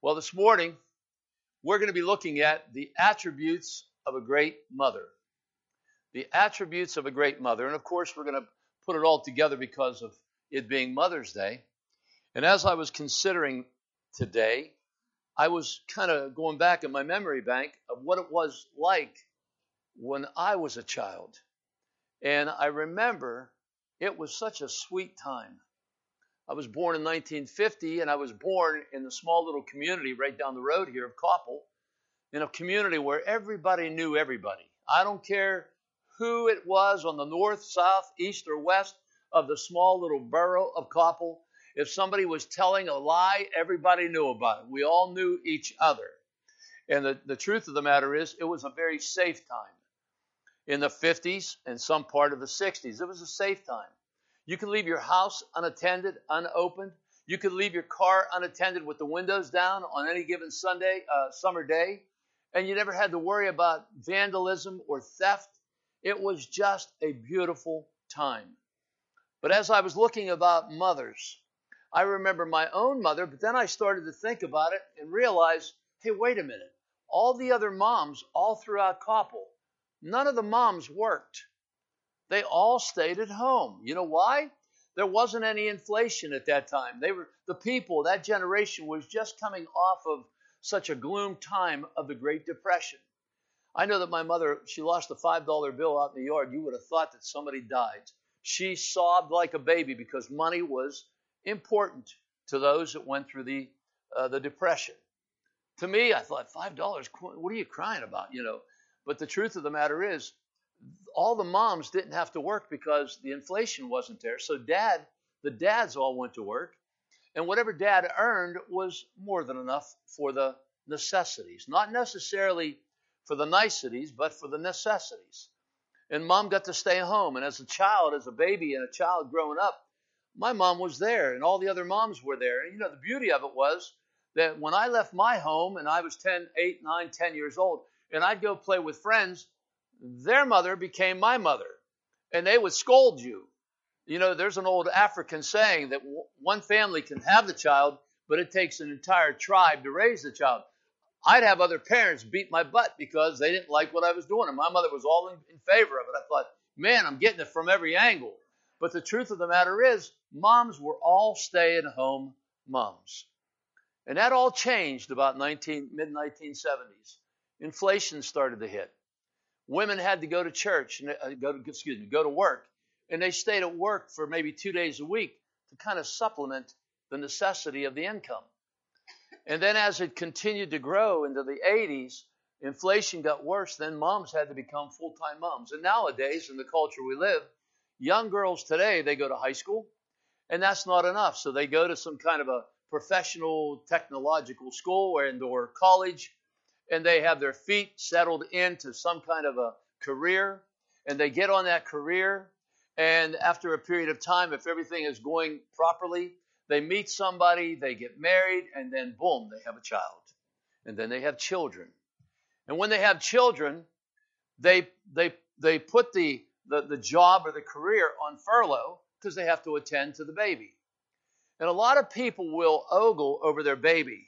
Well, this morning, we're going to be looking at the attributes of a great mother. The attributes of a great mother. And of course, we're going to put it all together because of it being Mother's Day. And as I was considering today, I was kind of going back in my memory bank of what it was like when I was a child. And I remember it was such a sweet time. I was born in 1950, and I was born in the small little community right down the road here of Coppell, in a community where everybody knew everybody. I don't care who it was on the north, south, east, or west of the small little borough of Coppell. If somebody was telling a lie, everybody knew about it. We all knew each other. And the truth of the matter is, it was a very safe time. In the 50s and some part of the 60s, it was a safe time. You could leave your house unattended, unopened. You could leave your car unattended with the windows down on any given summer day, and you never had to worry about vandalism or theft. It was just a beautiful time. But as I was looking about mothers, I remember my own mother, but then I started to think about it and realize, hey, wait a minute. All the other moms all throughout Coppell, none of the moms worked. They all stayed at home. You know why? There wasn't any inflation at that time. That generation was just coming off of such a gloom time of the Great Depression. I know that my mother, she lost a $5 bill out in the yard. You would have thought that somebody died. She sobbed like a baby because money was important to those that went through the Depression. To me, I thought, $5, what are you crying about? But the truth of the matter is, all the moms didn't have to work because the inflation wasn't there. So the dads all went to work. And whatever dad earned was more than enough for the necessities. Not necessarily for the niceties, but for the necessities. And mom got to stay home. And as a baby and a child growing up, my mom was there and all the other moms were there. And the beauty of it was that when I left my home and I was 8, 9, 10 years old, and I'd go play with friends, their mother became my mother, and they would scold you. There's an old African saying that one family can have the child, but it takes an entire tribe to raise the child. I'd have other parents beat my butt because they didn't like what I was doing, and my mother was all in favor of it. I thought, man, I'm getting it from every angle. But the truth of the matter is, moms were all stay-at-home moms. And that all changed about mid-1970s. Inflation started to hit. Women had to go to church, go to work, and they stayed at work for maybe 2 days a week to kind of supplement the necessity of the income. And then as it continued to grow into the 80s, inflation got worse. Then moms had to become full-time moms. And nowadays, in the culture we live, young girls today, they go to high school, and that's not enough. So they go to some kind of a professional technological school or college, and they have their feet settled into some kind of a career, and they get on that career, and after a period of time, if everything is going properly, they meet somebody, they get married, and then boom, they have a child. And then they have children. And when they have children, they put the job or the career on furlough because they have to attend to the baby. And a lot of people will ogle over their baby.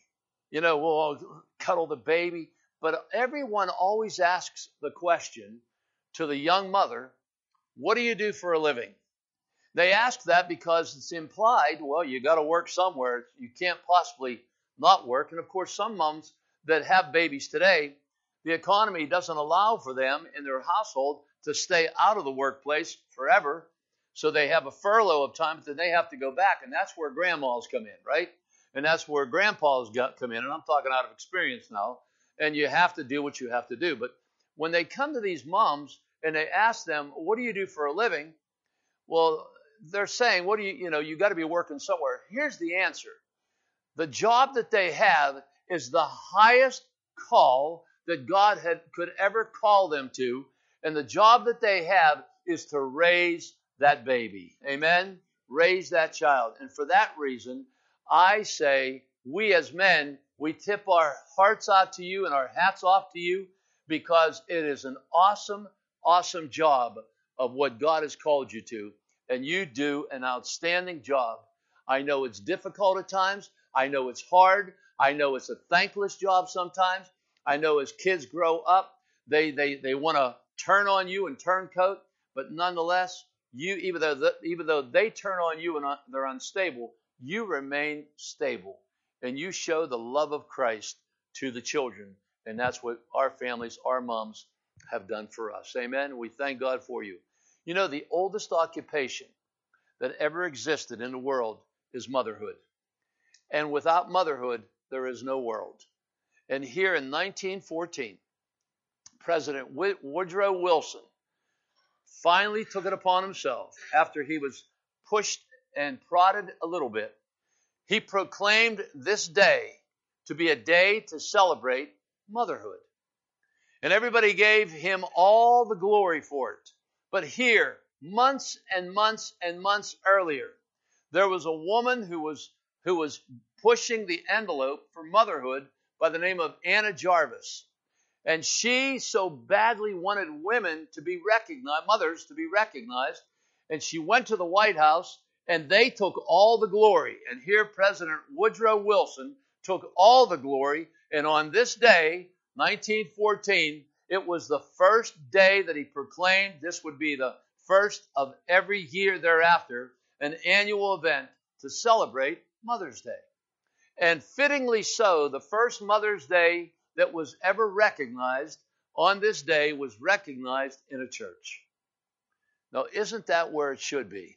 We'll cuddle the baby. But everyone always asks the question to the young mother, what do you do for a living? They ask that because it's implied, well, you got to work somewhere. You can't possibly not work. And of course, some moms that have babies today, the economy doesn't allow for them in their household to stay out of the workplace forever. So they have a furlough of time, but then they have to go back. And that's where grandmas come in, right? And that's where grandpas come in. And I'm talking out of experience now. And you have to do what you have to do. But when they come to these moms and they ask them, what do you do for a living? Well, they're saying, you got to be working somewhere. Here's the answer. The job that they have is the highest call that God could ever call them to. And the job that they have is to raise that baby. Amen? Raise that child. And for that reason, I say, we as men, we tip our hearts out to you and our hats off to you because it is an awesome, awesome job of what God has called you to. And you do an outstanding job. I know it's difficult at times. I know it's hard. I know it's a thankless job sometimes. I know as kids grow up, they want to turn on you and turncoat, but nonetheless, you even though they turn on you and they're unstable, you remain stable and you show the love of Christ to the children. And that's what our families, our moms have done for us. Amen. We thank God for you. You know, the oldest occupation that ever existed in the world is motherhood. And without motherhood, there is no world. And here in 1914, President Woodrow Wilson finally took it upon himself, after he was pushed and prodded a little bit. He proclaimed this day to be a day to celebrate motherhood. And everybody gave him all the glory for it. But here, months and months and months earlier, there was a woman who was pushing the envelope for motherhood by the name of Anna Jarvis. And she so badly wanted women to be recognized, mothers to be recognized. And she went to the White House and they took all the glory. And here President Woodrow Wilson took all the glory. And on this day, 1914, it was the first day that he proclaimed this would be the first of every year thereafter, an annual event to celebrate Mother's Day. And fittingly so, the first Mother's Day that was ever recognized on this day was recognized in a church. Now, isn't that where it should be?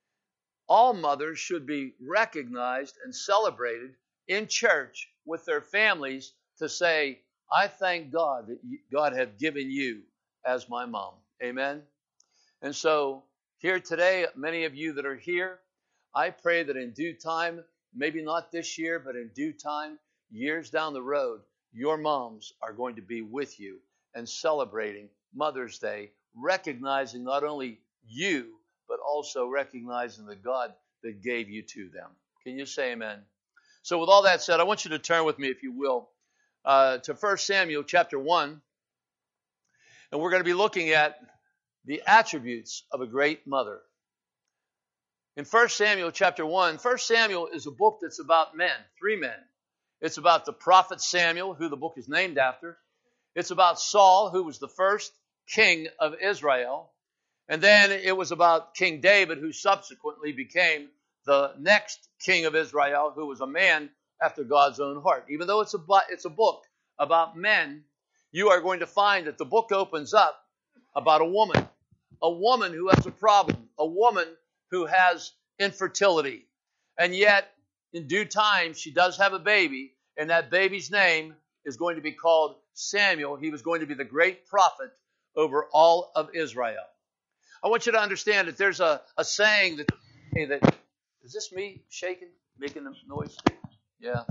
All mothers should be recognized and celebrated in church with their families to say, I thank God that God have given you as my mom. Amen? And so here today, many of you that are here, I pray that in due time, maybe not this year, but in due time, years down the road, your moms are going to be with you and celebrating Mother's Day, recognizing not only you, but also recognizing the God that gave you to them. Can you say amen? So with all that said, I want you to turn with me, if you will, to 1 Samuel chapter 1. And we're going to be looking at the attributes of a great mother. In 1 Samuel chapter 1, 1 Samuel is a book that's about men, three men. It's about the prophet Samuel, who the book is named after. It's about Saul, who was the first king of Israel. And then it was about King David, who subsequently became the next king of Israel, who was a man after God's own heart. Even though it's a book about men, you are going to find that the book opens up about a woman who has a problem, a woman who has infertility. And yet, in due time, she does have a baby, and that baby's name is going to be called Samuel. He was going to be the great prophet over all of Israel. I want you to understand that there's a saying that, is this me shaking, making a noise? Yeah.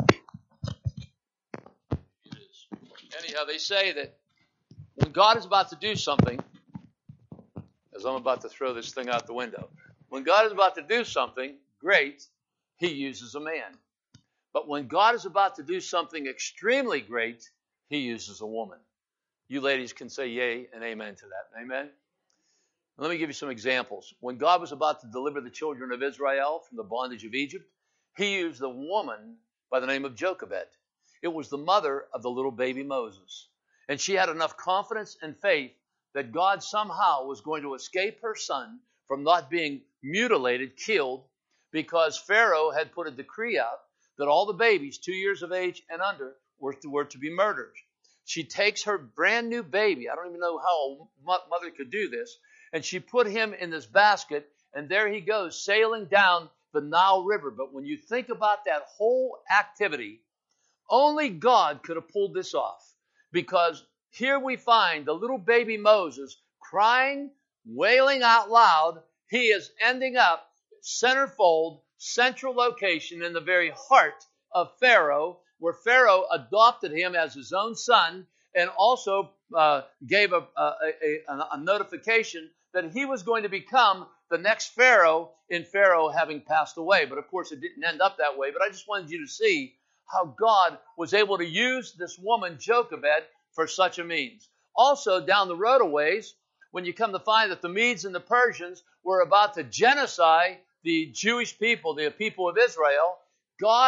It is. Anyhow, they say that when God is about to do something, as I'm about to throw this thing out the window, when God is about to do something great, he uses a man. But when God is about to do something extremely great, he uses a woman. You ladies can say yay and amen to that. Amen? Let me give you some examples. When God was about to deliver the children of Israel from the bondage of Egypt, he used a woman by the name of Jochebed. It was the mother of the little baby Moses. And she had enough confidence and faith that God somehow was going to escape her son from not being mutilated, killed, because Pharaoh had put a decree out that all the babies 2 years of age and under were to be murdered. She takes her brand new baby. I don't even know how a mother could do this. And she put him in this basket, and there he goes, sailing down the Nile River. But when you think about that whole activity, only God could have pulled this off. Because here we find the little baby Moses crying, wailing out loud. He is ending up centerfold, central location in the very heart of Pharaoh, where Pharaoh adopted him as his own son and also gave a notification that he was going to become the next Pharaoh in Pharaoh having passed away. But of course, it didn't end up that way. But I just wanted you to see how God was able to use this woman, Jochebed, for such a means. Also, down the road a ways, when you come to find that the Medes and the Persians were about to genocide the Jewish people, the people of Israel, God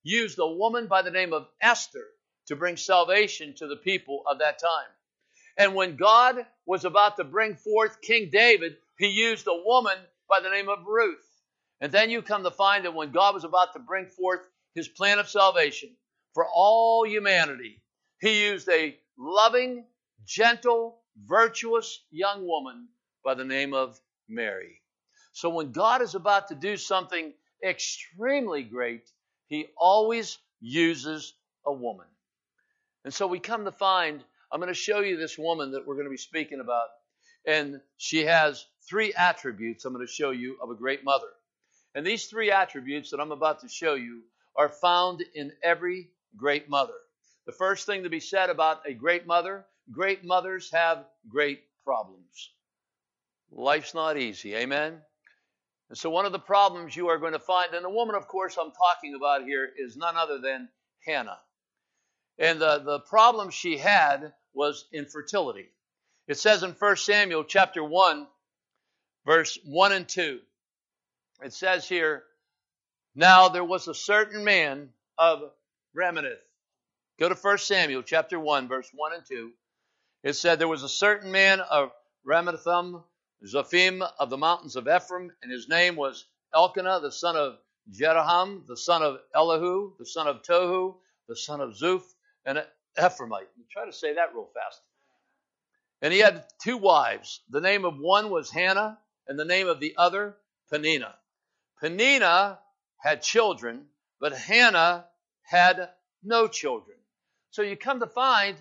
used a woman by the name of Esther to bring salvation to the people of that time. And when God was about to bring forth King David, he used a woman by the name of Ruth. And then you come to find that when God was about to bring forth his plan of salvation for all humanity, he used a loving, gentle, virtuous young woman by the name of Mary. So when God is about to do something extremely great, he always uses a woman. And so we come to find, I'm going to show you this woman that we're going to be speaking about. And she has 3 attributes I'm going to show you of a great mother. And these 3 attributes that I'm about to show you are found in every great mother. The first thing to be said about a great mothers have great problems. Life's not easy, amen? And so one of the problems you are going to find, and the woman, of course, I'm talking about here is none other than Hannah. And the problem she had was infertility. It says in 1 Samuel chapter 1, verse 1 and 2, it says here, now there was a certain man of Ramath. Go to 1 Samuel chapter 1, verse 1 and 2. It said, there was a certain man of Ramathaim, Zophim of the mountains of Ephraim, and his name was Elkanah, the son of Jeroham, the son of Elihu, the son of Tohu, the son of Zuph, and Ephraimite. Try to say that real fast. And he had 2 wives. The name of one was Hannah, and the name of the other, Peninnah. Peninnah had children, but Hannah had no children. So you come to find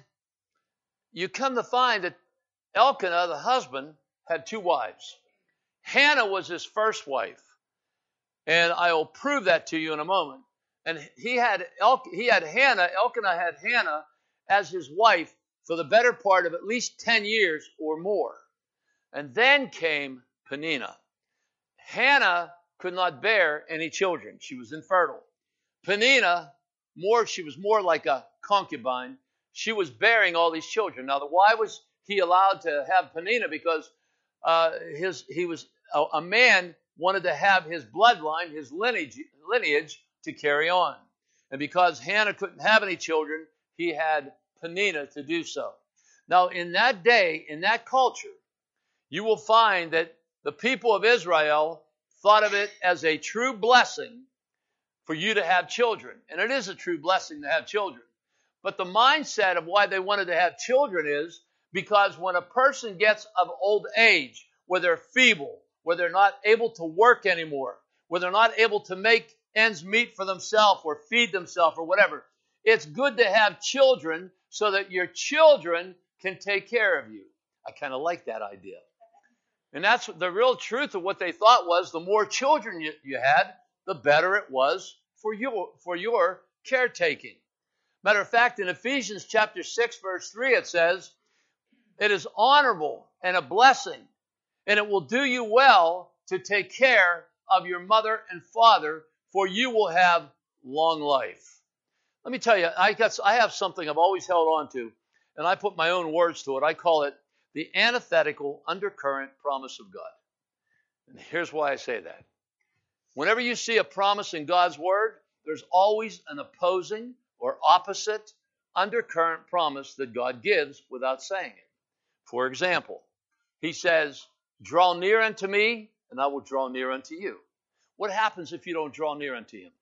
that Elkanah, the husband, had 2 wives. Hannah was his first wife. And I will prove that to you in a moment. And he had Hannah, Elkanah had Hannah as his wife for the better part of at least 10 years or more. And then came Peninnah. Hannah could not bear any children. She was infertile. Peninnah, she was more like a concubine. She was bearing all these children. Now, why was he allowed to have Peninnah? Because he was a man wanted to have his bloodline, his lineage to carry on. And because Hannah couldn't have any children, he had Peninnah to do so. Now, in that day, in that culture, you will find that the people of Israel thought of it as a true blessing for you to have children. And it is a true blessing to have children. But the mindset of why they wanted to have children is because when a person gets of old age, where they're feeble, where they're not able to work anymore, where they're not able to make ends meet for themselves or feed themselves or whatever, it's good to have children so that your children can take care of you. I kind of like that idea. And that's the real truth of what they thought was the more children you had, the better it was for your caretaking. Matter of fact, in Ephesians chapter 6, verse 3, it says, it is honorable and a blessing, and it will do you well to take care of your mother and father, for you will have long life. Let me tell you, I have something I've always held on to, and I put my own words to it. I call it the antithetical undercurrent promise of God. And here's why I say that. Whenever you see a promise in God's word, there's always an opposing or opposite undercurrent promise that God gives without saying it. For example, he says, draw near unto me, and I will draw near unto you. What happens if you don't draw near unto him?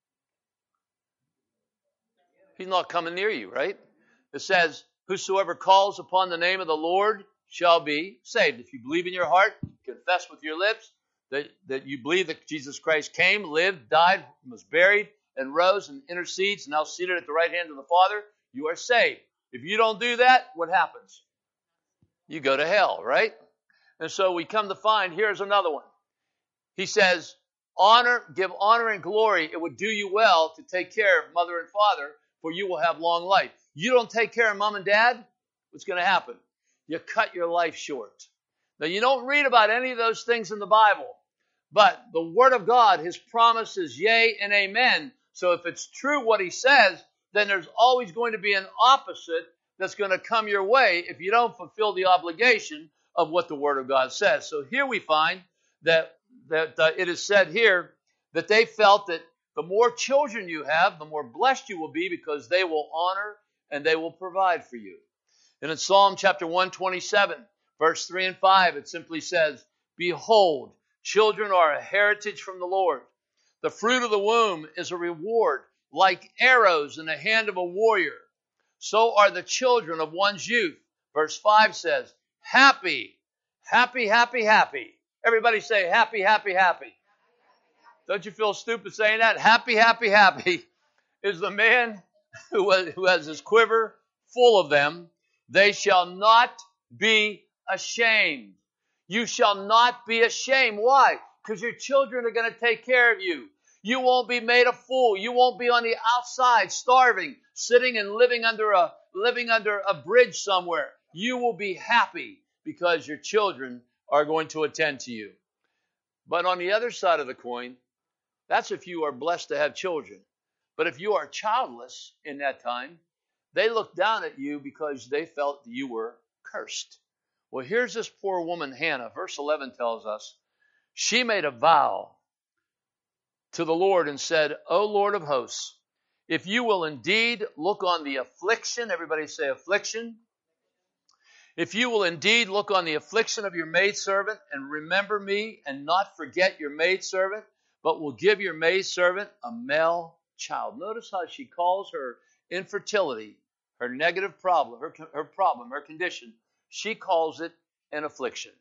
He's not coming near you, right? It says, whosoever calls upon the name of the Lord shall be saved. If you believe in your heart, confess with your lips that you believe that Jesus Christ came, lived, died, was buried, and rose and intercedes, now seated at the right hand of the Father, you are saved. If you don't do that, what happens? You go to hell, right? And so we come to find, here's another one. He says, give honor and glory. It would do you well to take care of mother and father, for you will have long life. You don't take care of mom and dad, what's going to happen? You cut your life short. Now, you don't read about any of those things in the Bible, but the Word of God, His promise is yea and amen. So if it's true what He says, then there's always going to be an opposite that's going to come your way if you don't fulfill the obligation of what the Word of God says. So here we find that it is said here that they felt that The more children you have, the more blessed you will be because they will honor and they will provide for you. And in Psalm chapter 127, verse 3 and 5, it simply says, "Behold, children are a heritage from the Lord. The fruit of the womb is a reward, like arrows in the hand of a warrior. So are the children of one's youth." Verse 5 says, "Happy, happy, happy, happy." Everybody say, "Happy, happy, happy." Don't you feel stupid saying that? Happy, happy, happy is the man who has his quiver full of them. They shall not be ashamed. You shall not be ashamed. Why? Because your children are going to take care of you. You won't be made a fool. You won't be on the outside starving, sitting and living under a bridge somewhere. You will be happy because your children are going to attend to you. But on the other side of the coin, that's if you are blessed to have children. But if you are childless in that time, they look down at you because they felt you were cursed. Well, here's this poor woman, Hannah. Verse 11 tells us, she made a vow to the Lord and said, "O Lord of hosts, if you will indeed look on the affliction," everybody say affliction. "If you will indeed look on the affliction of your maidservant and remember me and not forget your maidservant, but will give your maidservant a male child." Notice how she calls her infertility, her negative problem, her condition, she calls it an affliction.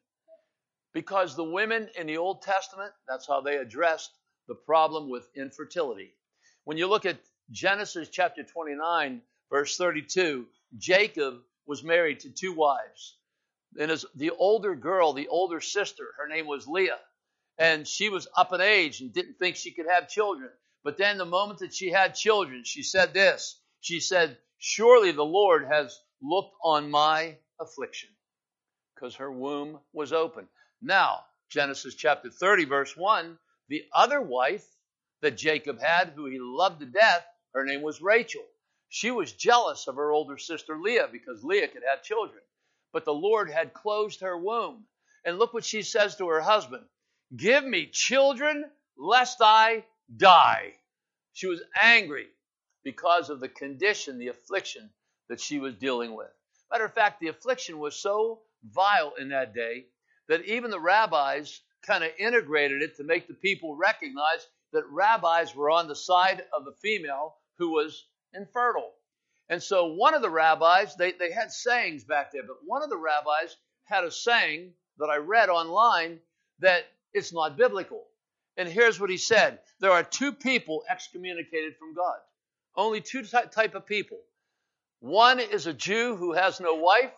Because the women in the Old Testament, that's how they addressed the problem with infertility. When you look at Genesis chapter 29, verse 32, Jacob was married to 2 wives. And the older girl, the older sister, her name was Leah. And she was up in age and didn't think she could have children. But then the moment that she had children, she said this. She said, "Surely the Lord has looked on my affliction," because her womb was open. Now, Genesis chapter 30, verse 1, the other wife that Jacob had, who he loved to death, her name was Rachel. She was jealous of her older sister Leah because Leah could have children. But the Lord had closed her womb. And look what she says to her husband. "Give me children lest I die." She was angry because of the condition, the affliction that she was dealing with. Matter of fact, the affliction was so vile in that day that even the rabbis kind of integrated it to make the people recognize that rabbis were on the side of the female who was infertile. And so one of the rabbis, they had sayings back there, but one of the rabbis had a saying that I read online that it's not biblical. And here's what he said. There are 2 people excommunicated from God. Only 2 type of people. One is a Jew who has no wife,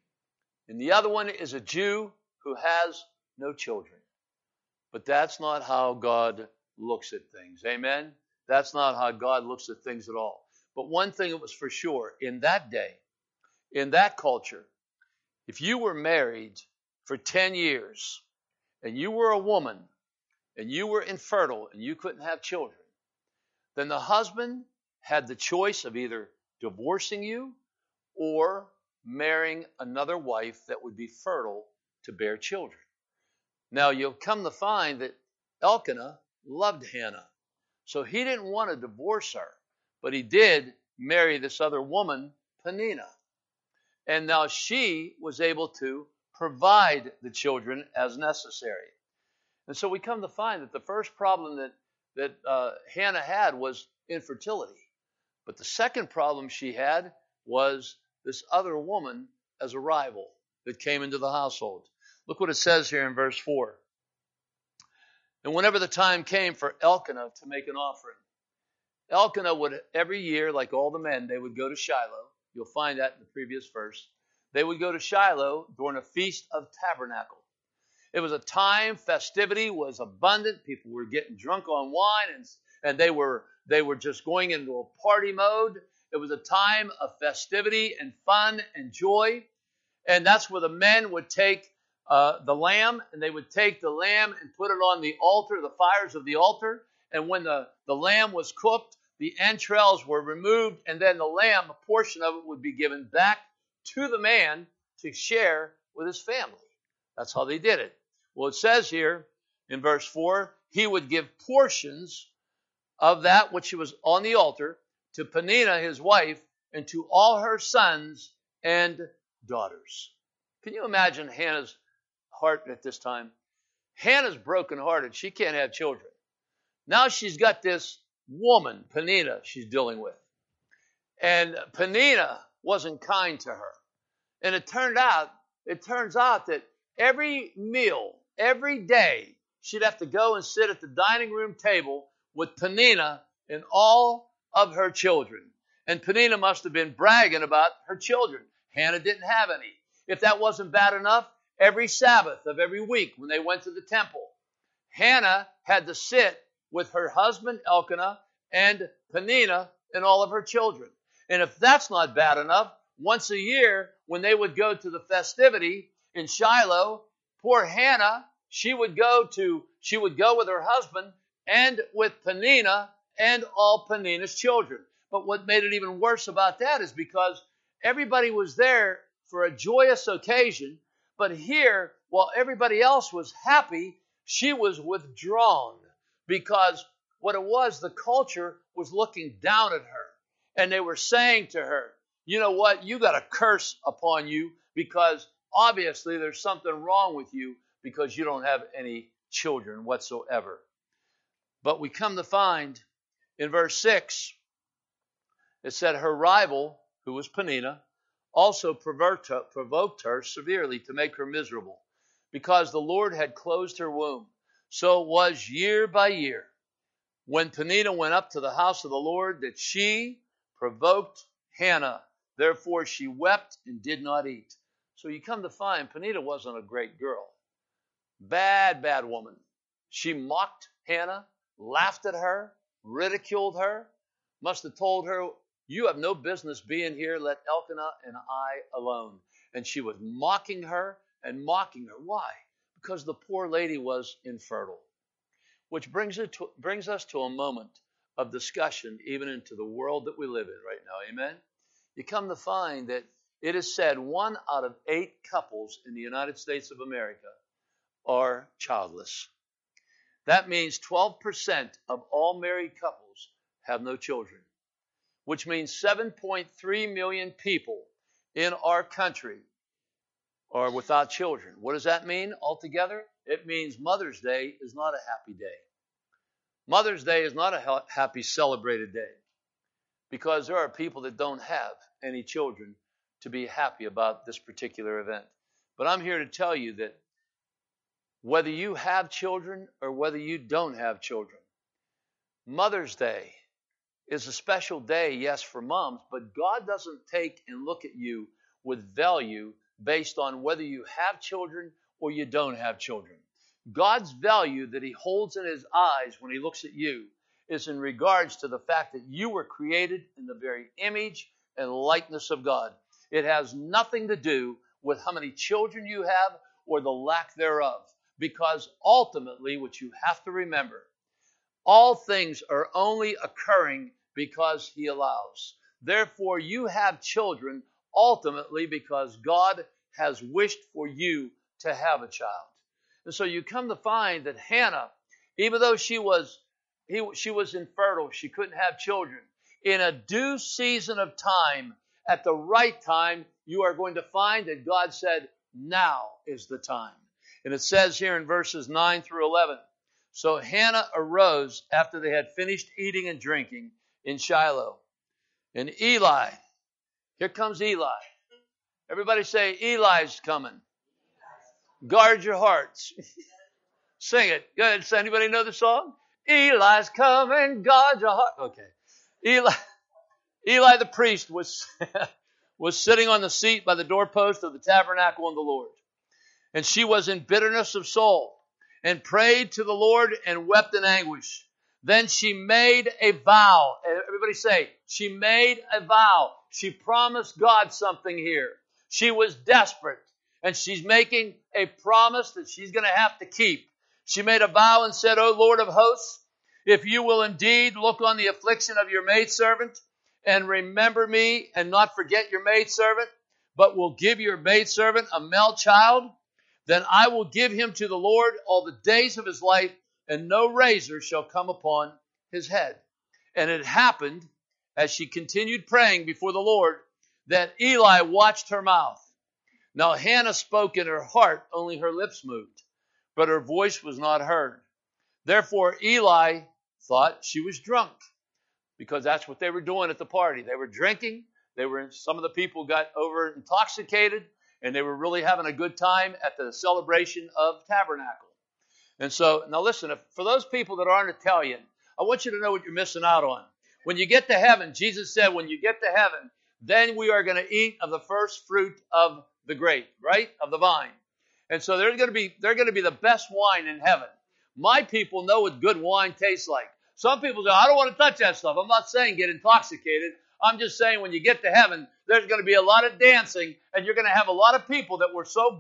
and the other one is a Jew who has no children. But that's not how God looks at things. Amen? That's not how God looks at things at all. But one thing that was for sure, in that day, in that culture, if you were married for 10 years and you were a woman and you were infertile and you couldn't have children, then the husband had the choice of either divorcing you or marrying another wife that would be fertile to bear children. Now, you'll come to find that Elkanah loved Hannah. So he didn't want to divorce her, but he did marry this other woman, Peninnah. And now she was able to provide the children as necessary. And so we come to find that the first problem that Hannah had was infertility. But the second problem she had was this other woman as a rival that came into the household. Look what it says here in verse 4. "And whenever the time came for Elkanah to make an offering," Elkanah would every year, like all the men, they would go to Shiloh. You'll find that in the previous verse. They would go to Shiloh during a feast of tabernacle. It was a time, festivity was abundant. People were getting drunk on wine, and they were just going into a party mode. It was a time of festivity and fun and joy. And that's where the men would take the lamb, and they would take the lamb and put it on the altar, the fires of the altar. And when the lamb was cooked, the entrails were removed, and then the lamb, a portion of it would be given back to the man to share with his family. That's how they did it. Well, it says here in verse 4, he would give portions of that which was on the altar to Peninnah his wife and to all her sons and daughters. Can you imagine Hannah's heart at this time? Hannah's brokenhearted. She can't have children. Now she's got this woman, Peninnah, she's dealing with. And Peninnah wasn't kind to her. And it turns out that every meal, every day, she'd have to go and sit at the dining room table with Peninnah and all of her children. And Peninnah must have been bragging about her children. Hannah didn't have any. If that wasn't bad enough, every Sabbath of every week when they went to the temple, Hannah had to sit with her husband Elkanah and Peninnah and all of her children. And if that's not bad enough, once a year when they would go to the festivity in Shiloh, poor Hannah, she would go with her husband and with Peninnah and all Peninnah's children. But what made it even worse about that is because everybody was there for a joyous occasion, but here, while everybody else was happy, she was withdrawn because what it was, the culture was looking down at her. And they were saying to her, you know what, you got a curse upon you because obviously there's something wrong with you because you don't have any children whatsoever. But we come to find in verse 6, it said her rival, who was Peninnah, also provoked her severely to make her miserable because the Lord had closed her womb. So it was year by year when Peninnah went up to the house of the Lord that she provoked Hannah. Therefore she wept and did not eat. So you come to find Peninnah wasn't a great girl. Bad woman. She mocked Hannah, laughed at her, ridiculed her, must have told her, you have no business being here. Let Elkanah and I alone. And she was mocking her and mocking her. Why? Because the poor lady was infertile. Which brings us to a moment of discussion even into the world that we live in right now. Amen? You come to find that it is said 1 out of 8 couples in the United States of America are childless. That means 12% of all married couples have no children, which means 7.3 million people in our country are without children. What does that mean altogether? It means Mother's Day is not a happy day. Mother's Day is not a happy celebrated day because there are people that don't have any children to be happy about this particular event. But I'm here to tell you that whether you have children or whether you don't have children, Mother's Day is a special day, yes, for moms, but God doesn't take and look at you with value based on whether you have children or you don't have children. God's value that he holds in his eyes when he looks at you is in regards to the fact that you were created in the very image and likeness of God. It has nothing to do with how many children you have or the lack thereof, because ultimately what you have to remember, all things are only occurring because he allows. Therefore, you have children ultimately because God has wished for you to have a child. And so you come to find that Hannah, even though she was infertile, she couldn't have children, in a due season of time, at the right time, you are going to find that God said, now is the time. And it says here in verses 9 through 11, so Hannah arose after they had finished eating and drinking in Shiloh. And Eli, here comes Eli. Everybody say, Eli's coming. Guard your hearts. Sing it. Good. Does anybody know the song? Eli's coming, guard your heart. Okay. Eli the priest was sitting on the seat by the doorpost of the tabernacle of the Lord. And she was in bitterness of soul and prayed to the Lord and wept in anguish. Then she made a vow. Everybody say, she made a vow. She promised God something here. She was desperate. And she's making a promise that she's going to have to keep. She made a vow and said, O Lord of hosts, if you will indeed look on the affliction of your maidservant and remember me and not forget your maidservant, but will give your maidservant a male child, then I will give him to the Lord all the days of his life, and no razor shall come upon his head. And it happened, as she continued praying before the Lord, that Eli watched her mouth. Now Hannah spoke in her heart, only her lips moved, but her voice was not heard. Therefore Eli thought she was drunk, because that's what they were doing at the party. They were drinking. Some of the people got over intoxicated, and they were really having a good time at the celebration of Tabernacle. And so, now listen, for those people that aren't Italian, I want you to know what you're missing out on. When you get to heaven, Jesus said, when you get to heaven, then we are going to eat of the first fruit of the grape, right? Of the vine. And so they're going to be the best wine in heaven. My people know what good wine tastes like. Some people say, I don't want to touch that stuff. I'm not saying get intoxicated. I'm just saying when you get to heaven, there's going to be a lot of dancing, and you're going to have a lot of people that were so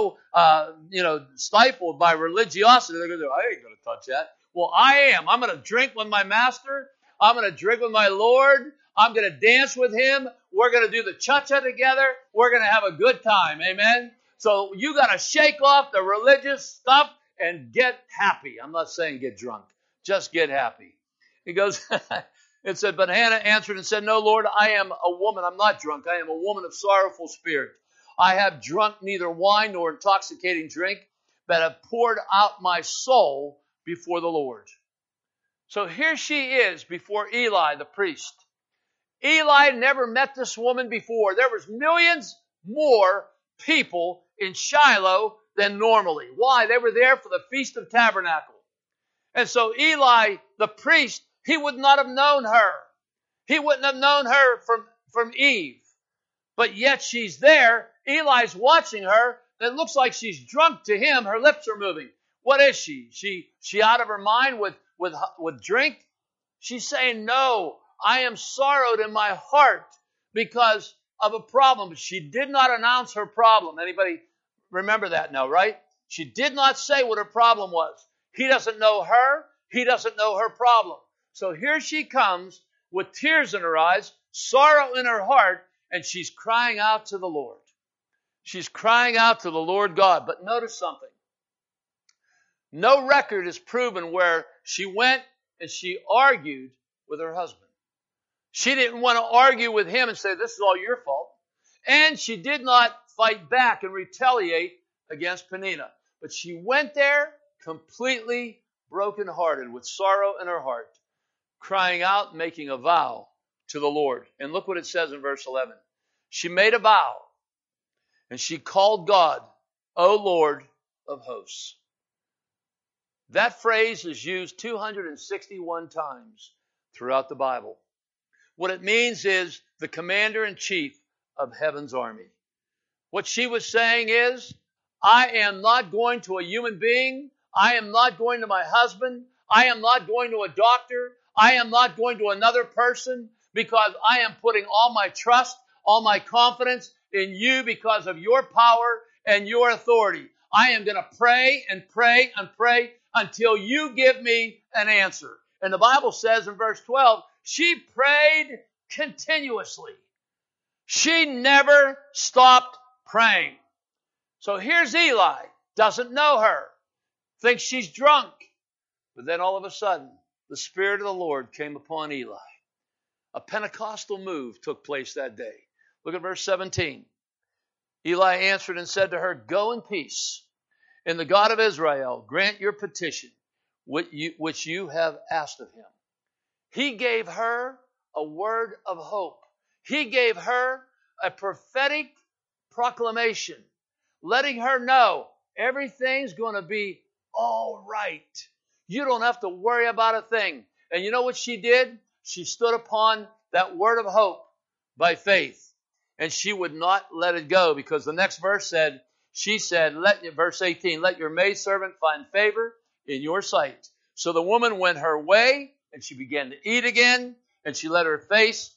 stifled by religiosity. They're going to say, I ain't going to touch that. Well, I am. I'm going to drink with my master. I'm going to drink with my Lord. I'm going to dance with him. We're going to do the cha-cha together. We're going to have a good time. Amen. So you got to shake off the religious stuff and get happy. I'm not saying get drunk. Just get happy. He goes, it said, but Hannah answered and said, no, Lord, I am a woman. I'm not drunk. I am a woman of sorrowful spirit. I have drunk neither wine nor intoxicating drink, but have poured out my soul before the Lord. So here she is before Eli, the priest. Eli never met this woman before. There was millions more people in Shiloh than normally. Why? They were there for the Feast of Tabernacle. And so Eli, the priest, he would not have known her. He wouldn't have known her from Eve. But yet she's there. Eli's watching her. It looks like she's drunk to him. Her lips are moving. What is she? She out of her mind with drink? She's saying, no, I am sorrowed in my heart because of a problem. She did not announce her problem. Anybody remember that now, right? She did not say what her problem was. He doesn't know her. He doesn't know her problem. So here she comes with tears in her eyes, sorrow in her heart, and she's crying out to the Lord. She's crying out to the Lord God. But notice something. No record is proven where she went and she argued with her husband. She didn't want to argue with him and say, this is all your fault. And she did not fight back and retaliate against Peninnah. But she went there completely brokenhearted with sorrow in her heart, crying out, making a vow to the Lord. And look what it says in verse 11. She made a vow, and she called God, O Lord of hosts. That phrase is used 261 times throughout the Bible. What it means is the commander-in-chief of heaven's army. What she was saying is, I am not going to a human being. I am not going to my husband. I am not going to a doctor. I am not going to another person because I am putting all my trust, all my confidence in you because of your power and your authority. I am going to pray and pray and pray until you give me an answer. And the Bible says in verse 12, she prayed continuously. She never stopped praying. So here's Eli, doesn't know her, thinks she's drunk. But then all of a sudden, the Spirit of the Lord came upon Eli. A Pentecostal move took place that day. Look at verse 17. Eli answered and said to her, go in peace, and the God of Israel grant your petition, which you have asked of him. He gave her a word of hope. He gave her a prophetic proclamation, letting her know everything's going to be all right. You don't have to worry about a thing. And you know what she did? She stood upon that word of hope by faith. And she would not let it go because the next verse said, verse 18, let your maidservant find favor in your sight. So the woman went her way and she began to eat again, and she let her face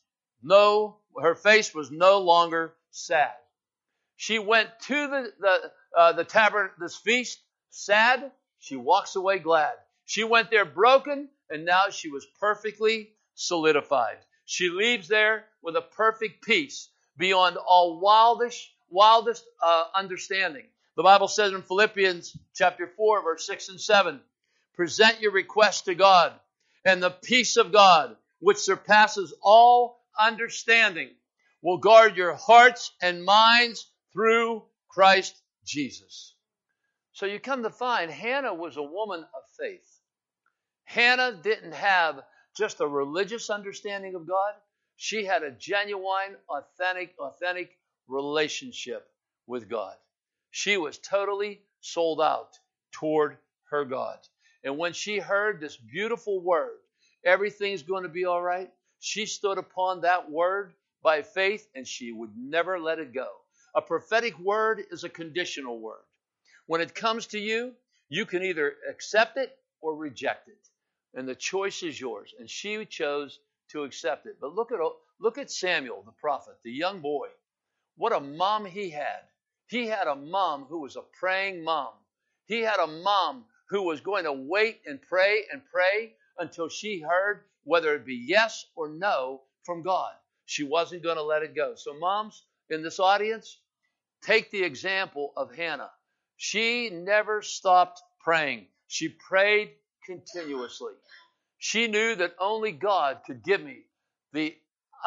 was no longer sad. She went to the tavern, this feast, sad. She walks away glad. She went there broken, and now she was perfectly solidified. She leaves there with a perfect peace beyond all wildest understanding. The Bible says in Philippians chapter 4, verse 6 and 7, present your request to God, and the peace of God, which surpasses all understanding, will guard your hearts and minds through Christ Jesus. So you come to find Hannah was a woman of faith. Hannah didn't have just a religious understanding of God. She had a genuine, authentic relationship with God. She was totally sold out toward her God. And when she heard this beautiful word, everything's going to be all right, she stood upon that word by faith, and she would never let it go. A prophetic word is a conditional word. When it comes to you, you can either accept it or reject it. And the choice is yours. And she chose to accept it. But look at Samuel, the prophet, the young boy. What a mom he had. He had a mom who was a praying mom. He had a mom who was going to wait and pray until she heard whether it be yes or no from God. She wasn't going to let it go. So moms in this audience, take the example of Hannah. She never stopped praying. She prayed continuously. She knew that only God could give me the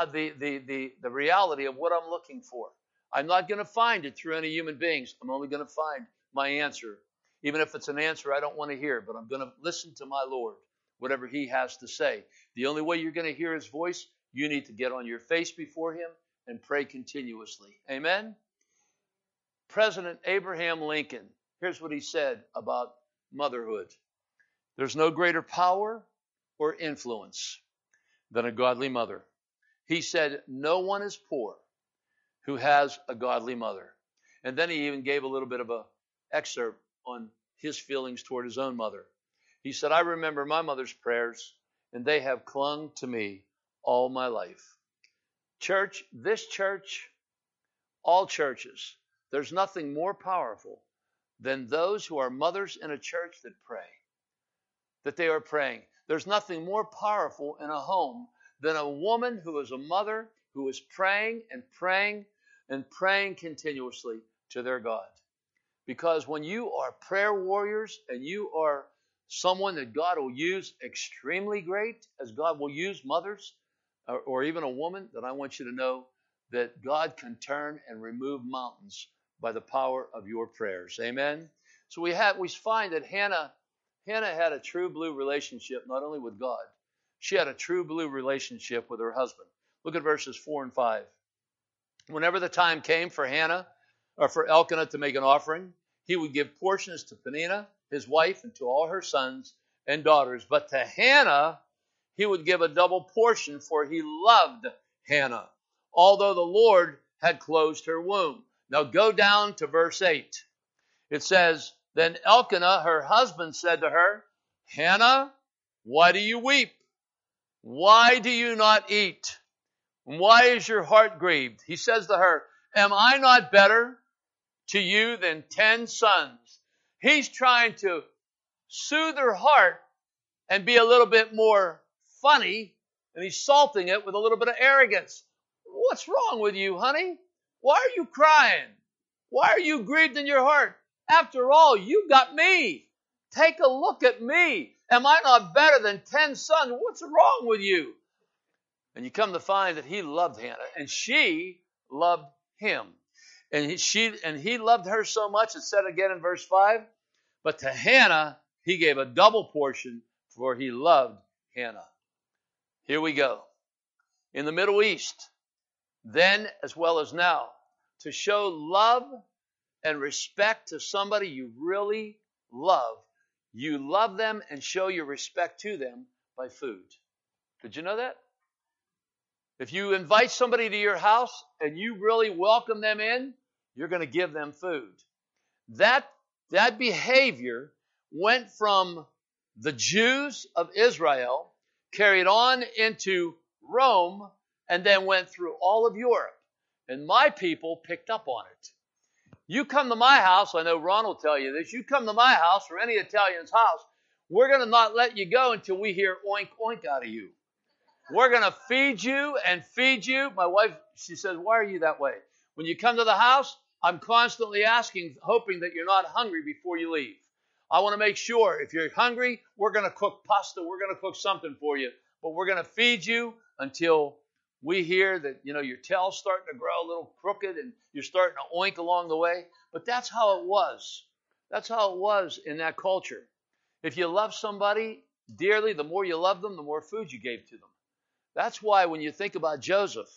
reality of what I'm looking for. I'm not going to find it through any human beings. I'm only going to find my answer. Even if it's an answer I don't want to hear, but I'm going to listen to my Lord, whatever he has to say. The only way you're going to hear his voice, you need to get on your face before him and pray continuously. Amen? President Abraham Lincoln, here's what he said about motherhood. There's no greater power or influence than a godly mother. He said, no one is poor who has a godly mother. And then he even gave a little bit of an excerpt on his feelings toward his own mother. He said, I remember my mother's prayers, and they have clung to me all my life. Church, this church, all churches, there's nothing more powerful than those who are mothers in a church that pray, that they are praying. There's nothing more powerful in a home than a woman who is a mother who is praying and praying and praying continuously to their God. Because when you are prayer warriors and you are someone that God will use extremely great, as God will use mothers or even a woman, then I want you to know that God can turn and remove mountains by the power of your prayers. Amen? So we find that Hannah had a true blue relationship not only with God, she had a true blue relationship with her husband. Look at verses 4 and 5. Whenever the time came for Hannah or for Elkanah to make an offering, he would give portions to Peninnah, his wife, and to all her sons and daughters. But to Hannah, he would give a double portion, for he loved Hannah, although the Lord had closed her womb. Now go down to verse 8. It says, Then Elkanah, her husband, said to her, Hannah, why do you weep? Why do you not eat? Why is your heart grieved? He says to her, Am I not better to you than 10 sons? He's trying to soothe her heart and be a little bit more funny, and he's salting it with a little bit of arrogance. What's wrong with you, honey? Why are you crying? Why are you grieved in your heart? After all, you got me. Take a look at me. Am I not better than 10 sons? What's wrong with you? And you come to find that he loved Hannah, and she loved him. And he loved her so much, it said again in verse 5, but to Hannah, he gave a double portion, for he loved Hannah. Here we go. In the Middle East, then as well as now, to show love and respect to somebody you really love, you love them and show your respect to them by food. Did you know that? If you invite somebody to your house and you really welcome them in, you're going to give them food. That behavior went from the Jews of Israel, carried on into Rome, and then went through all of Europe. And my people picked up on it. You come to my house, I know Ron will tell you this, you come to my house or any Italian's house, we're going to not let you go until we hear oink, oink out of you. We're going to feed you and feed you. My wife, she says, why are you that way? When you come to the house, I'm constantly asking, hoping that you're not hungry before you leave. I want to make sure if you're hungry, we're going to cook pasta. We're going to cook something for you but we're going to feed you until we hear that, your tail's starting to grow a little crooked and you're starting to oink along the way. But that's how it was. That's how it was in that culture. If you love somebody dearly, the more you love them, the more food you gave to them. That's why when you think about Joseph,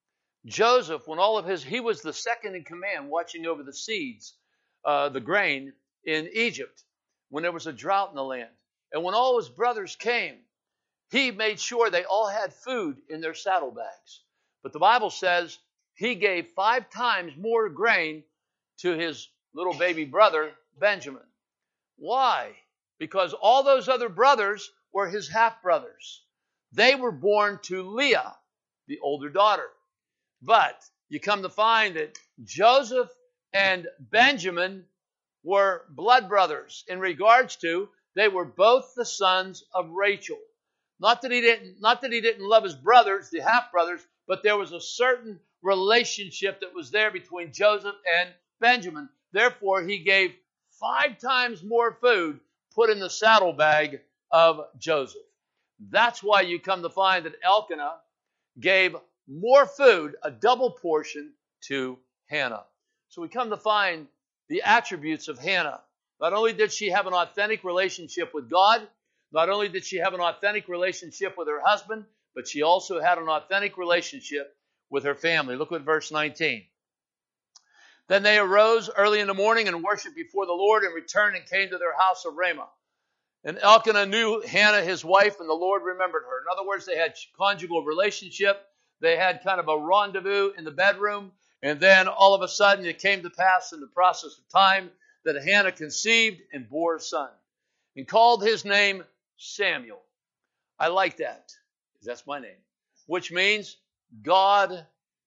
when he was the second in command watching over the seeds, the grain in Egypt, when there was a drought in the land. And when all his brothers came, he made sure they all had food in their saddlebags. But the Bible says he gave 5 times more grain to his little baby brother, Benjamin. Why? Because all those other brothers were his half-brothers. They were born to Leah, the older daughter. But you come to find that Joseph and Benjamin were blood brothers in regards to they were both the sons of Rachel. Not that he didn't love his brothers, the half-brothers, but there was a certain relationship that was there between Joseph and Benjamin. Therefore, he gave 5 times more food put in the saddlebag of Joseph. That's why you come to find that Elkanah gave more food, a double portion, to Hannah. So we come to find the attributes of Hannah. Not only did she have an authentic relationship with God, not only did she have an authentic relationship with her husband, but she also had an authentic relationship with her family. Look at verse 19. Then they arose early in the morning and worshiped before the Lord and returned and came to their house of Ramah. And Elkanah knew Hannah, his wife, and the Lord remembered her. In other words, they had conjugal relationship. They had kind of a rendezvous in the bedroom. And then all of a sudden it came to pass in the process of time that Hannah conceived and bore a son and called his name Samuel. I like that because that's my name, which means God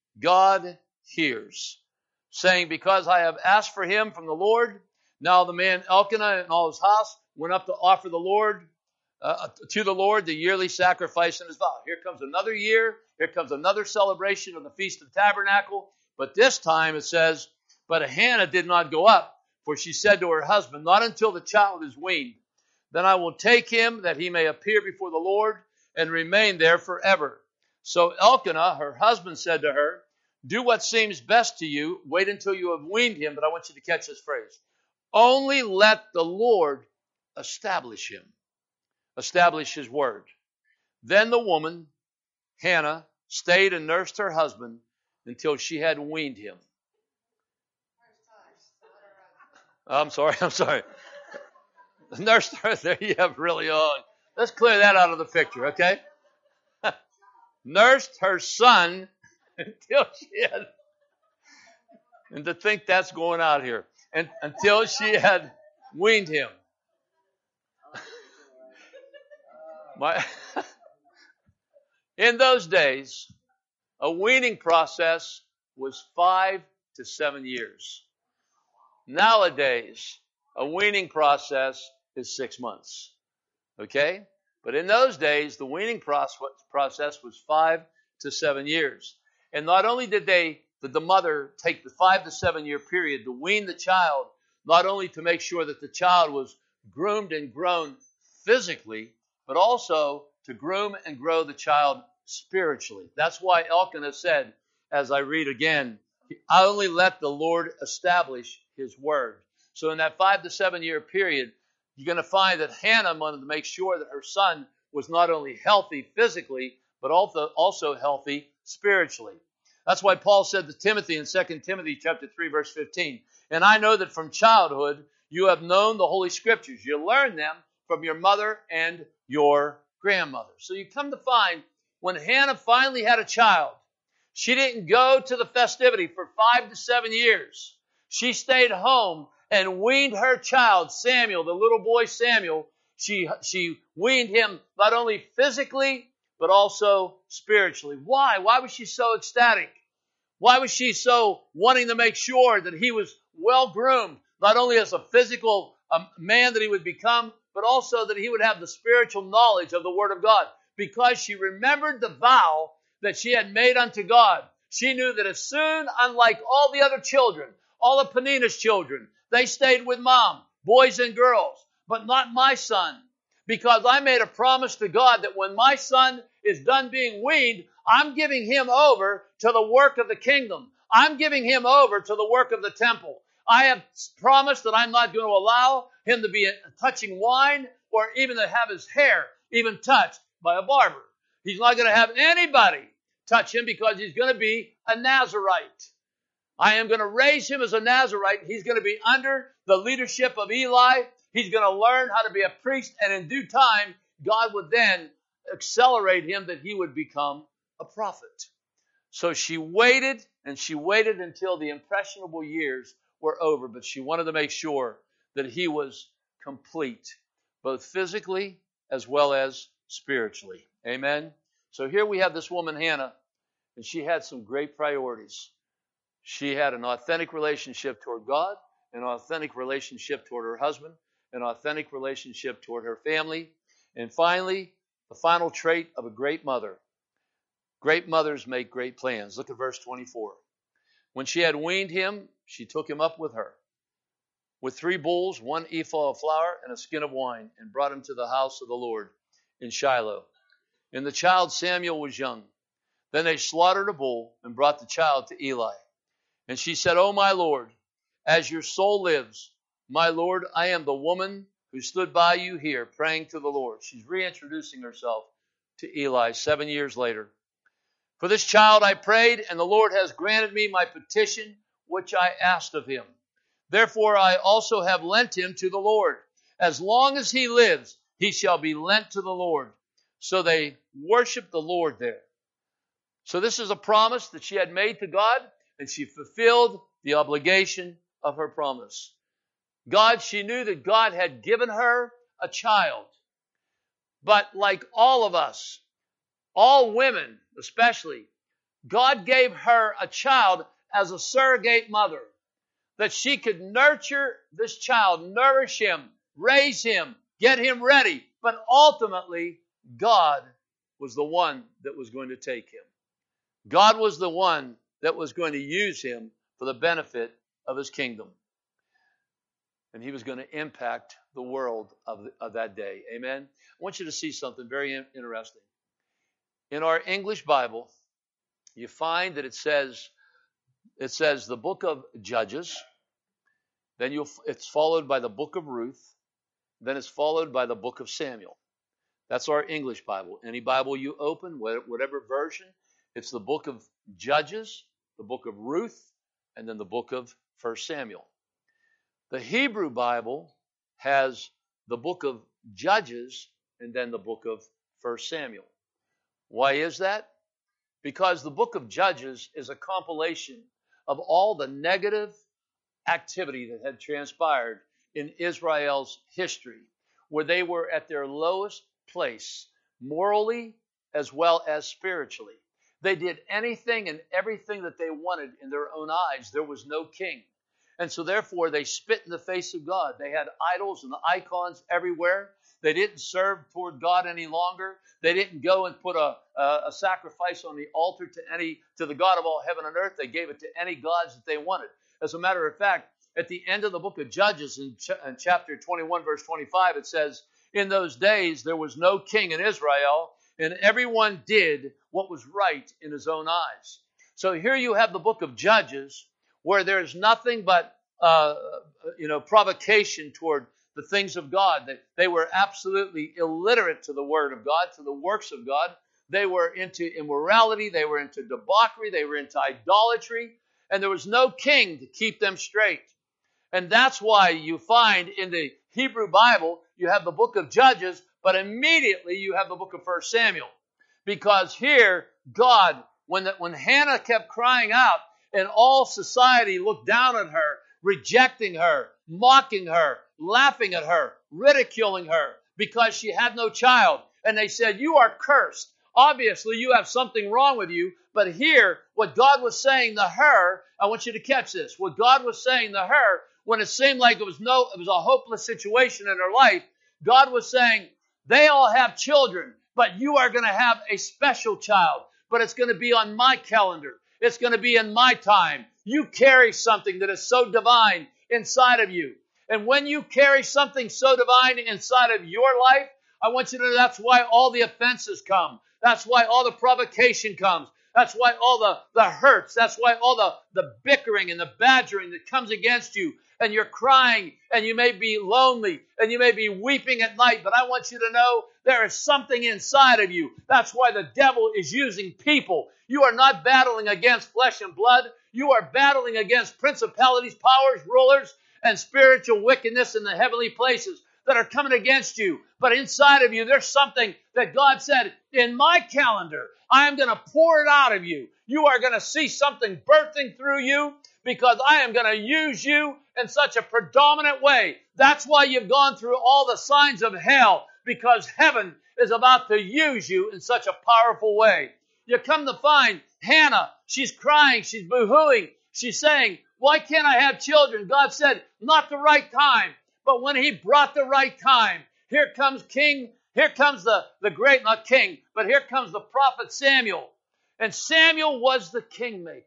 hears. Saying, because I have asked for him from the Lord. Now the man Elkanah and all his house went up to offer to the Lord the yearly sacrifice and his vow. Here comes another year. Here comes another celebration of the Feast of Tabernacle. But this time it says, but Hannah did not go up, for she said to her husband, not until the child is weaned. Then I will take him that he may appear before the Lord and remain there forever. So Elkanah, her husband, said to her, do what seems best to you. Wait until you have weaned him. But I want you to catch this phrase. Only let the Lord establish him. Establish his word. Then the woman, Hannah, stayed and nursed her husband until she had weaned him. I'm sorry. Nursed her. There you have really on. Let's clear that out of the picture, okay? Nursed her son until she had, and to think that's going out here, and until she had weaned him. In those days, a weaning process was 5 to 7 years. Nowadays, a weaning process is 6 months. Okay? But in those days, the weaning process was 5 to 7 years. And not only did the mother take the 5 to 7 year period to wean the child, not only to make sure that the child was groomed and grown physically, but also to groom and grow the child spiritually. That's why Elkanah said, as I read again, I only let the Lord establish his word. So in that 5 to 7 year period, you're going to find that Hannah wanted to make sure that her son was not only healthy physically, but also healthy spiritually. That's why Paul said to Timothy in 2 Timothy chapter 3, verse 15, and I know that from childhood you have known the Holy Scriptures. You learned them from your mother and your grandmother. So you come to find when Hannah finally had a child, she didn't go to the festivity for 5 to 7 years. She stayed home and weaned her child, Samuel, the little boy Samuel. She weaned him not only physically, but also spiritually. Why? Why was she so ecstatic? Why was she so wanting to make sure that he was well groomed, not only as a physical man that he would become, but also that he would have the spiritual knowledge of the Word of God? Because she remembered the vow that she had made unto God. She knew that as soon, unlike all the other children, all of Penina's children, they stayed with mom, boys and girls, but not my son. because I made a promise to God that when my son is done being weaned, I'm giving him over to the work of the kingdom. I'm giving him over to the work of the temple. I have promised that I'm not going to allow him to be touching wine or even to have his hair even touched by a barber. He's not going to have anybody touch him because he's going to be a Nazirite. I am going to raise him as a Nazirite. He's going to be under the leadership of Eli. He's going to learn how to be a priest, and in due time, God would then accelerate him that he would become a prophet. So she waited, and she waited until the impressionable years were over, but she wanted to make sure that he was complete, both physically as well as spiritually. Amen? So here we have this woman, Hannah, and she had some great priorities. She had an authentic relationship toward God, an authentic relationship toward her husband, an authentic relationship toward her family, and finally, the final trait of a great mother. Great mothers make great plans. Look at verse 24. When she had weaned him, she took him up with her, with 3 bulls, 1 ephah of flour, and a skin of wine, and brought him to the house of the Lord in Shiloh. And the child Samuel was young. Then they slaughtered a bull and brought the child to Eli. And she said, "O my Lord, as your soul lives, my Lord, I am the woman who stood by you here praying to the Lord." She's reintroducing herself to Eli 7 years later. "For this child I prayed, and the Lord has granted me my petition, which I asked of him. Therefore I also have lent him to the Lord. As long as he lives, he shall be lent to the Lord." So they worshiped the Lord there. So this is a promise that she had made to God, and she fulfilled the obligation of her promise. She knew that God had given her a child. But like all of us, all women especially, God gave her a child as a surrogate mother, that she could nurture this child, nourish him, raise him, get him ready. But ultimately, God was the one that was going to take him. God was the one that was going to use him for the benefit of his kingdom. And he was going to impact the world of that day. Amen? I want you to see something very interesting. In our English Bible, you find that it says the book of Judges, then it's followed by the book of Ruth, then it's followed by the book of Samuel. That's our English Bible. Any Bible you open, whatever version, it's the book of Judges, the book of Ruth, and then the book of 1 Samuel. The Hebrew Bible has the book of Judges and then the book of 1 Samuel. Why is that? Because the book of Judges is a compilation of all the negative activity that had transpired in Israel's history, where they were at their lowest place, morally as well as spiritually. They did anything and everything that they wanted in their own eyes. There was no king. And so therefore they spit in the face of God. They had idols and icons everywhere. They didn't serve toward God any longer. They didn't go and put a sacrifice on the altar to the God of all heaven and earth. They gave it to any gods that they wanted. As a matter of fact, at the end of the book of Judges, in chapter 21, verse 25, it says, "In those days there was no king in Israel, and everyone did what was right in his own eyes." So here you have the book of Judges, where there's nothing but provocation toward the things of God. They were absolutely illiterate to the word of God, to the works of God. They were into immorality. They were into debauchery. They were into idolatry. And there was no king to keep them straight. And that's why you find in the Hebrew Bible, you have the book of Judges, but immediately you have the book of 1 Samuel. Because here, God, when Hannah kept crying out, and all society looked down at her, rejecting her, mocking her, laughing at her, ridiculing her, because she had no child. And they said, "You are cursed. Obviously, you have something wrong with you." But here, what God was saying to her, I want you to catch this. What God was saying to her, when it seemed like it was a hopeless situation in her life, God was saying, "They all have children, but you are going to have a special child. But it's going to be on my calendar. It's going to be in my time. You carry something that is so divine inside of you. And when you carry something so divine inside of your life, I want you to know that's why all the offenses come. That's why all the provocation comes. That's why all the hurts. That's why all the bickering and the badgering that comes against you. And you're crying, and you may be lonely, and you may be weeping at night. But I want you to know there is something inside of you. That's why the devil is using people. You are not battling against flesh and blood. You are battling against principalities, powers, rulers, and spiritual wickedness in the heavenly places that are coming against you. But inside of you, there's something that God said, in my calendar, I am going to pour it out of you. You are going to see something birthing through you because I am going to use you in such a predominant way. That's why you've gone through all the signs of hell, because heaven is about to use you in such a powerful way. You come to find Hannah, she's crying, she's boo-hooing, she's saying, why can't I have children? God said, not the right time. But when he brought the right time, here comes the great, not king, but here comes the prophet Samuel. And Samuel was the kingmaker.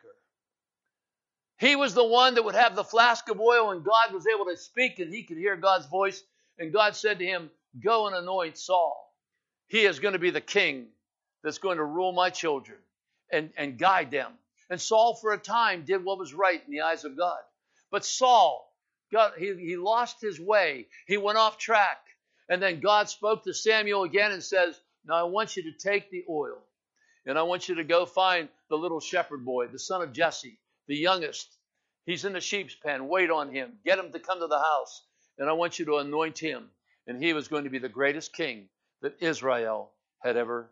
He was the one that would have the flask of oil, and God was able to speak, and he could hear God's voice. And God said to him, go and anoint Saul. He is going to be the king that's going to rule my children and guide them. And Saul, for a time, did what was right in the eyes of God. But Saul, he lost his way. He went off track. And then God spoke to Samuel again and says, now I want you to take the oil, and I want you to go find the little shepherd boy, the son of Jesse, the youngest. He's in the sheep's pen. Wait on him. Get him to come to the house. And I want you to anoint him. And he was going to be the greatest king that Israel had ever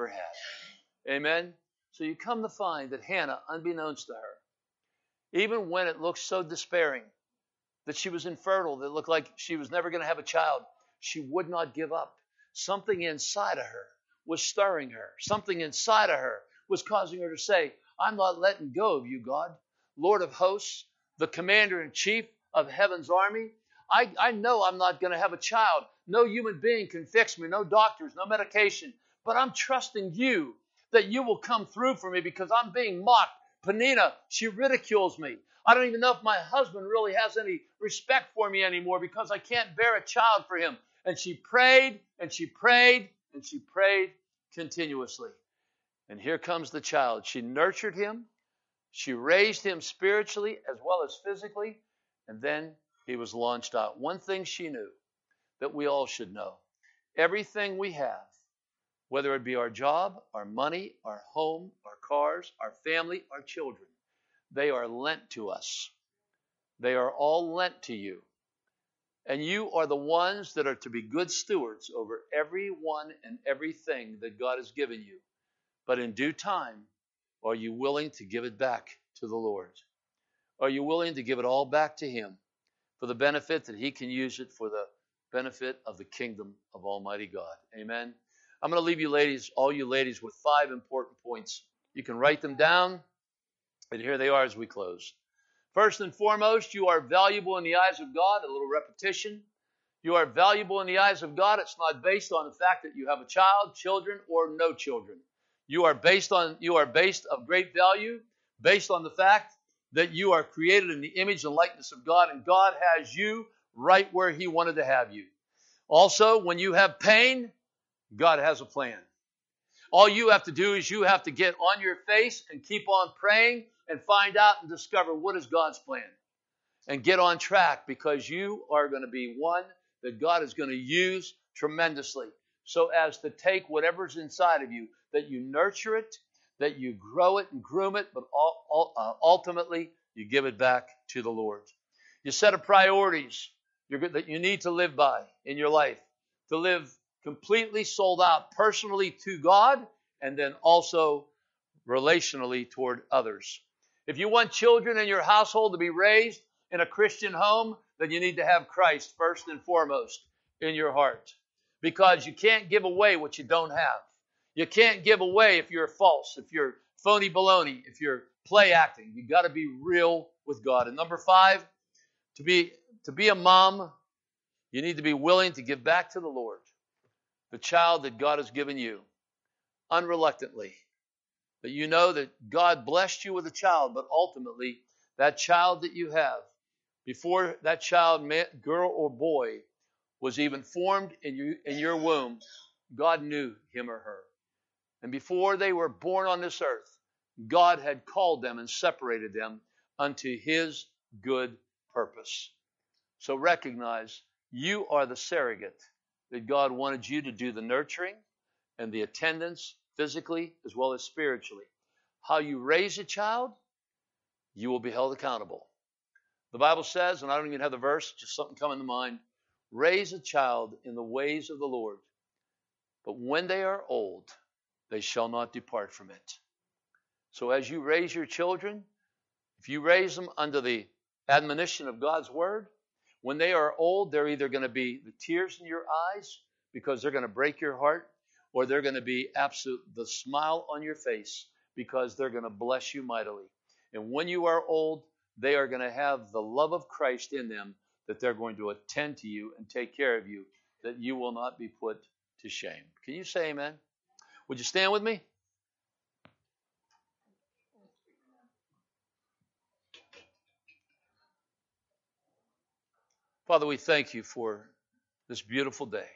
had. Amen? So you come to find that Hannah, unbeknownst to her, even when it looked so despairing, that she was infertile, that it looked like she was never going to have a child, she would not give up. Something inside of her was stirring her. Something inside of her was causing her to say, I'm not letting go of you, God. Lord of hosts, the commander-in-chief of heaven's army. I know I'm not going to have a child. No human being can fix me, no doctors, no medication. But I'm trusting you that you will come through for me because I'm being mocked. Penina, she ridicules me. I don't even know if my husband really has any respect for me anymore because I can't bear a child for him. And she prayed, and she prayed, and she prayed continuously. And here comes the child. She nurtured him. She raised him spiritually as well as physically. And then he was launched out. One thing she knew that we all should know. Everything we have, whether it be our job, our money, our home, our cars, our family, our children, they are lent to us. They are all lent to you. And you are the ones that are to be good stewards over everyone and everything that God has given you. But in due time, are you willing to give it back to the Lord? Are you willing to give it all back to him for the benefit that he can use it for the benefit of the kingdom of Almighty God? Amen. I'm going to leave you ladies, all you ladies, with 5 important points. You can write them down, and here they are as we close. First and foremost, you are valuable in the eyes of God. A little repetition. You are valuable in the eyes of God. It's not based on the fact that you have a child, children, or no children. You are based of great value, based on the fact that you are created in the image and likeness of God, and God has you right where he wanted to have you. Also, when you have pain, God has a plan. All you have to do is you have to get on your face and keep on praying and find out and discover what is God's plan. And get on track, because you are going to be one that God is going to use tremendously, so as to take whatever's inside of you, that you nurture it, that you grow it and groom it, but ultimately you give it back to the Lord. You set a priorities that you need to live by in your life, to live completely sold out personally to God, and then also relationally toward others. If you want children in your household to be raised in a Christian home, then you need to have Christ first and foremost in your heart, because you can't give away what you don't have. You can't give away if you're false, if you're phony baloney, if you're play acting. You got to be real with God. And number 5, to be a mom, you need to be willing to give back to the Lord the child that God has given you, unreluctantly. That you know that God blessed you with a child, but ultimately that child that you have, before that child, girl or boy, was even formed in your womb, God knew him or her. And before they were born on this earth, God had called them and separated them unto his good purpose. So recognize you are the surrogate that God wanted you to do the nurturing and the attendance physically as well as spiritually. How you raise a child, you will be held accountable. The Bible says, and I don't even have the verse, just something coming to mind, raise a child in the ways of the Lord, but when they are old, they shall not depart from it. So as you raise your children, if you raise them under the admonition of God's word, when they are old, they're either going to be the tears in your eyes because they're going to break your heart, or they're going to be the smile on your face because they're going to bless you mightily. And when you are old, they are going to have the love of Christ in them, that they're going to attend to you and take care of you, that you will not be put to shame. Can you say amen? Would you stand with me? Father, we thank you for this beautiful day,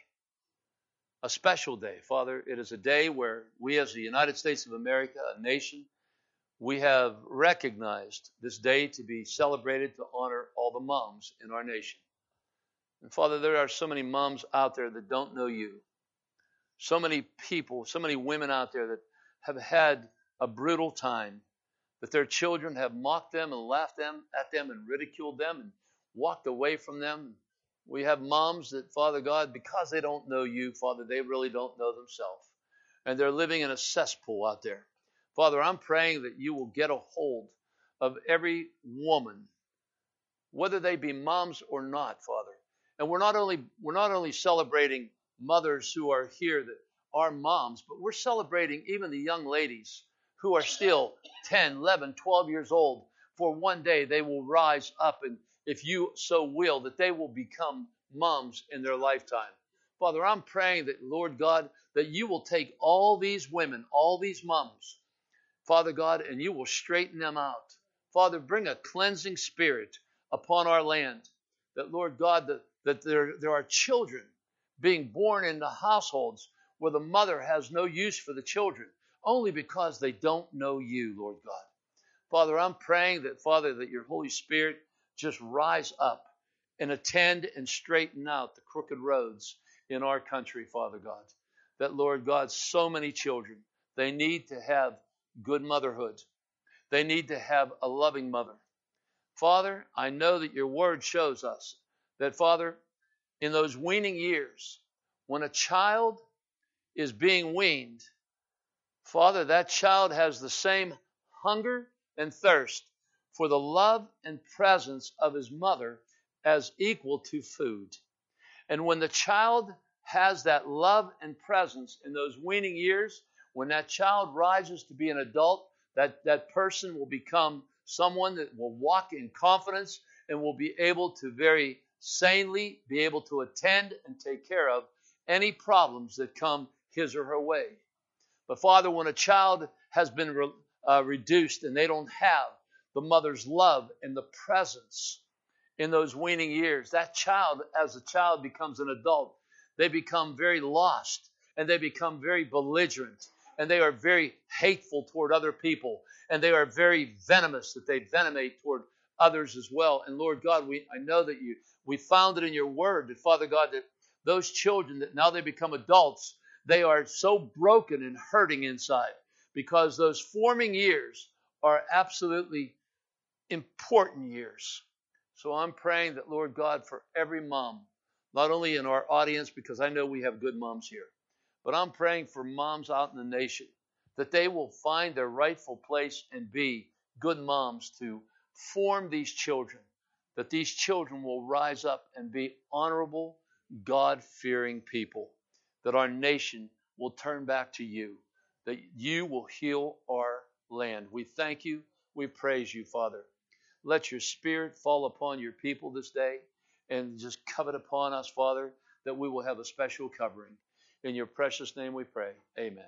a special day. Father, it is a day where we as the United States of America, a nation, we have recognized this day to be celebrated to honor all the moms in our nation. And Father, there are so many moms out there that don't know you. So many people, so many women out there that have had a brutal time, that their children have mocked them and laughed at them and ridiculed them and walked away from them. We have moms that, Father God, because they don't know you, Father, they really don't know themselves. And they're living in a cesspool out there. Father, I'm praying that you will get a hold of every woman, whether they be moms or not, Father. And we're not only celebrating mothers who are here that are moms, but we're celebrating even the young ladies who are still 10, 11, 12 years old. For one day they will rise up, and if you so will, that they will become moms in their lifetime. Father, I'm praying that, Lord God, that you will take all these women, all these moms, Father God, and you will straighten them out. Father, bring a cleansing spirit upon our land. That, Lord God, that there are children being born into households where the mother has no use for the children, only because they don't know you, Lord God. Father, I'm praying that, Father, that your Holy Spirit just rise up and attend and straighten out the crooked roads in our country, Father God. That, Lord God, so many children, they need to have good motherhood. They need to have a loving mother. Father, I know that your word shows us that, Father, in those weaning years, when a child is being weaned, Father, that child has the same hunger and thirst for the love and presence of his mother as equal to food. And when the child has that love and presence in those weaning years, when that child rises to be an adult, that person will become someone that will walk in confidence and will be able to very sanely be able to attend and take care of any problems that come his or her way. But Father, when a child has been reduced and they don't have the mother's love and the presence in those weaning years, that child, as the child becomes an adult, they become very lost and they become very belligerent and they are very hateful toward other people and they are very venomous, that they venomate toward others as well. And Lord God, I know that we found it in your word that, Father God, that those children that now they become adults, they are so broken and hurting inside because those forming years are absolutely important years. So I'm praying that, Lord God, for every mom, not only in our audience, because I know we have good moms here, but I'm praying for moms out in the nation, that they will find their rightful place and be good moms to form these children, that these children will rise up and be honorable, God-fearing people, that our nation will turn back to you, that you will heal our land. We thank you. We praise you, Father. Let your spirit fall upon your people this day and just covet upon us, Father, that we will have a special covering. In your precious name we pray. Amen.